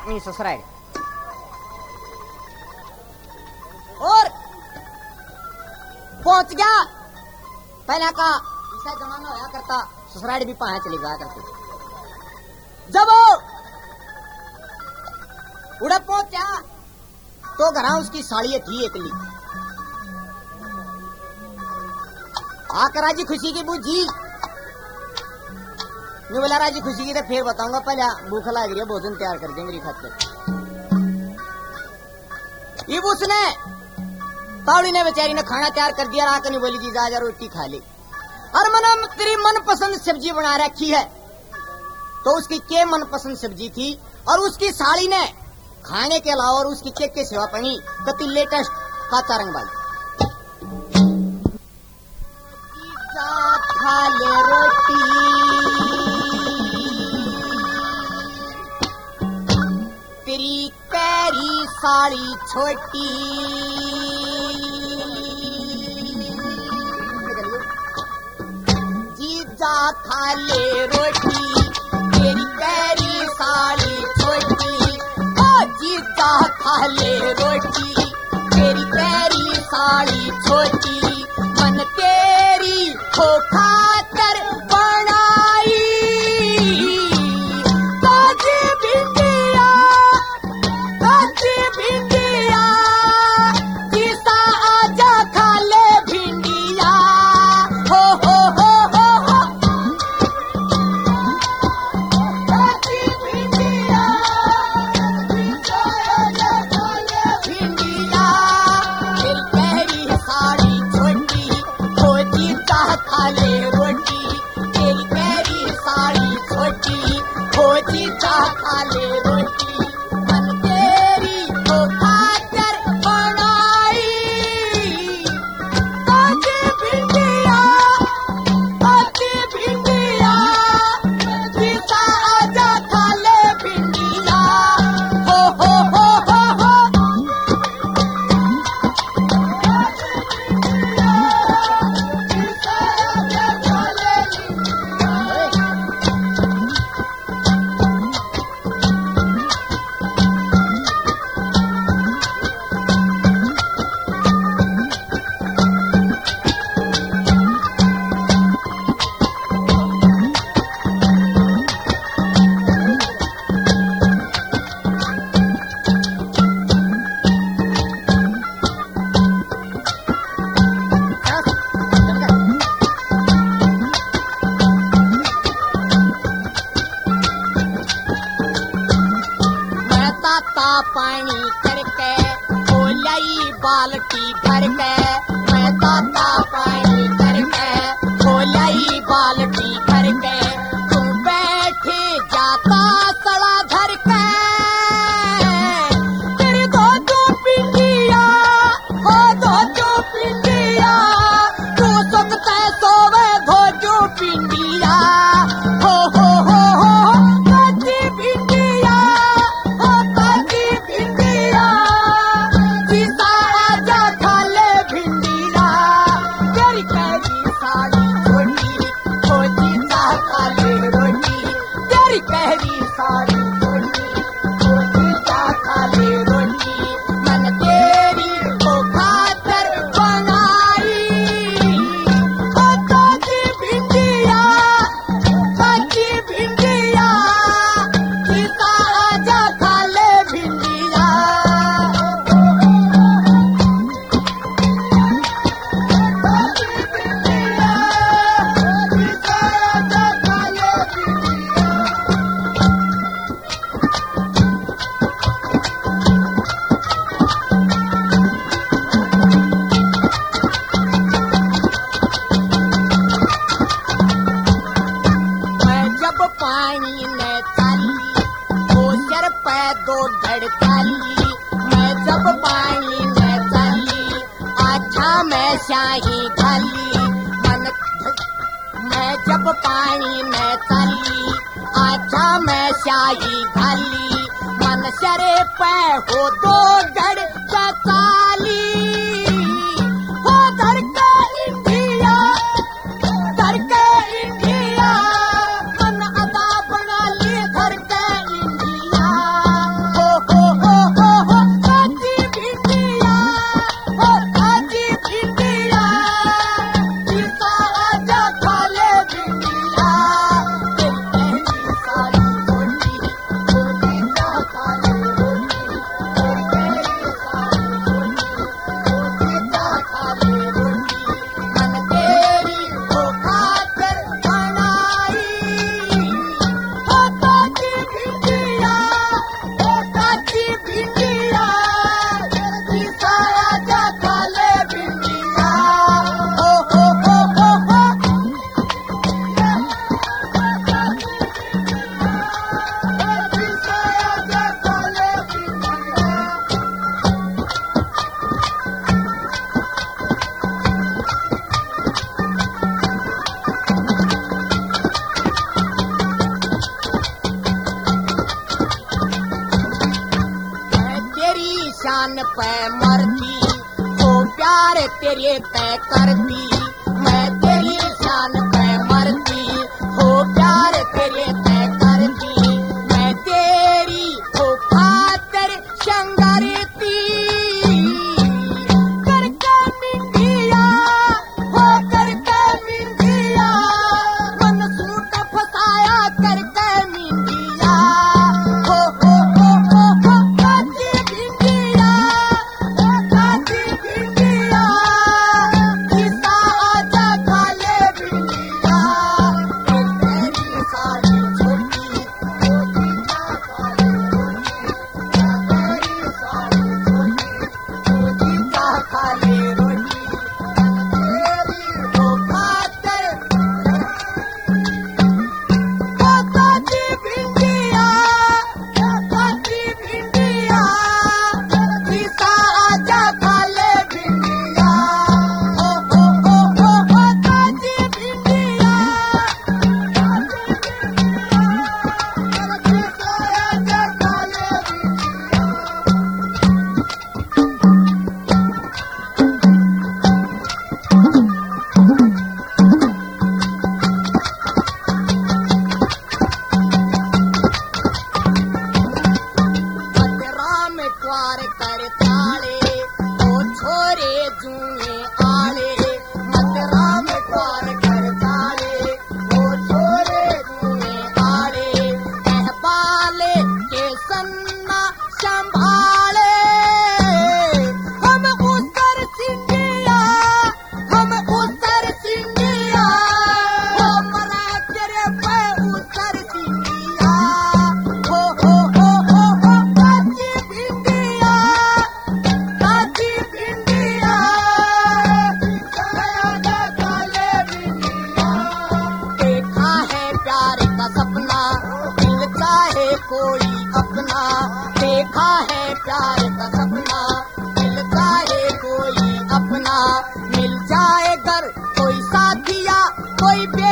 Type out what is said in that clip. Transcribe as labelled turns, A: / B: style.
A: ससुराल और पहुंच गया। पहले का ऐसा जमाना होया करता, ससुराल भी पाया चली गया करती। जब वो उड़ा पहुंचा तो घर उसकी साड़ी थी एकली। आकर राजी खुशी की बूझी मैं बोला राजी खुशी की तो फिर बताऊंगा, पहले भूख लग रही है, भोजन तैयार कर देंगे खातिर। ये उसने तावड़ी ने बेचारी ने खाना तैयार कर दिया। आकर नहीं बोली जी जा रोटी खा ले। और मना तेरी मनपसंद सब्जी बना रखी है। तो उसकी क्या मनपसंद सब्जी थी और उसकी साड़ी ने खाने के अलावा और उसकी केक के सेवा पनी कति लेटेस्ट काचा रंग बाई खा ले रोटी तेरी पैरी साड़ी छोटी जीजा खा ले रोटी तेरी पैरी साड़ी छोटी। ओ जीजा खा ले रोटी तेरी पैरी साड़ी छोटी। मन तेरी हो खातर बनाई ताजी भिंडिया जीसा आजा खा ले भिंडिया। हो ताजी भिंडिया जीसा आजा खा ले भिंडिया। तेरी पहली साड़ी छोटी हो जीसा खा ले रोटी तेरी पहली साड़ी छोटी हो जीसा खा ले रोटी। मन तेरी हो खातर बनाई ताजी भिंडिया जीसा आजा खा ले भिंडिया। हो पानी करके खोलाई बाल्टी भर के। मैं ताता पानी करके खोलाई बाल्टी भर के। तू बैठे जाता सड़ा धर के तेरी दो पिंडिया हो दो पिंडिया तू सुखते सोवे धो पिंडिया। हो ताजी भिंडिया जीसा आजा खा ले भिंडिया। तेरी पैरी साड़ी छोटी हो जीसा खा ले रोटी तेरी पैरी साड़ी छोटी हो जीसा खा ले रोटी। मन तेरी हो खातर बनाई हो ताजी भिंडिया जीसा आजा खा ले भिंडिया। मैं जब पानी में चाली वो सर पे दो धड़काली। मैं जब पानी में चाली अच्छा मैं शाही खाली। मैं जब पानी में चाली अच्छा मैं शाही खाली। मन सरे पे हो दो धड़काली हो धड़का इंडिया मन अदा बना ली धड़का इंडिया। शान पे मरती, ओ प्यार तेरे पे करती, मैं तेरी शान पे मरती, ओ प्यार तेरे पे करती, मैं तेरी ओ खातिर शंगरती, करके मिंदिया, हो करके मिंदिया, मन सूट फसाया करके मिंदिया, हो काची भिंडिया, काची भिंडिया, किसा आजा खा ले भिंडिया, तेरी सारी छोटी, खा ले रोटी, तेरी वो खातिर काची भिंडिया, काची भिंडिया, किसा आजा खा ले भिंडिया, ओ काची भिंडिया, किसा आजा खा ले राम क्वार कर ताले, ओ छोरे जुए आले, मत राम क्वार कर ताले, ओ छोरे जुए आले, कहबाले के सन्ना संभाले, हम उतर सिंधिया, हम उतर सिंधिया, हो मरा तेरे पे उतर सिंधिया, हो काची भिंडिया, काची भिंडिया, आजा खा ले भिंडिया, देखा है प्यार का सपना, दिल चाहे कोई अपना, देखा है प्यार का सपना, दिल चाहे कोई अपना, मिल जाए घर कोई साथिया, कोई